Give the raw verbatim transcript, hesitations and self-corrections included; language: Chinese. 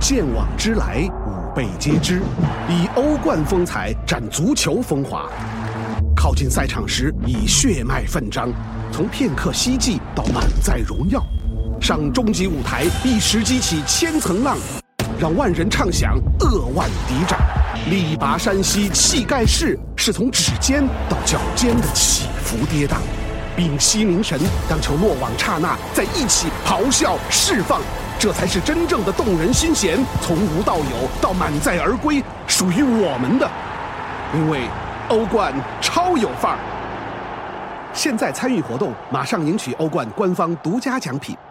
见往之来，吾辈皆知，以欧冠风采展足球风华。靠近赛场时，以血脉奋张，从片刻希冀到满载荣耀。上终极舞台，一时激起千层浪，让万人畅想，扼腕敌掌。力拔山兮气盖世，是从指尖到脚尖的起伏跌宕。屏息凝神，当球落网刹那，再一起咆哮释放，这才是真正的动人心弦。从无到有，到满载而归，属于我们的。因为欧冠超有范儿。现在参与活动，马上赢取欧冠官方独家奖品。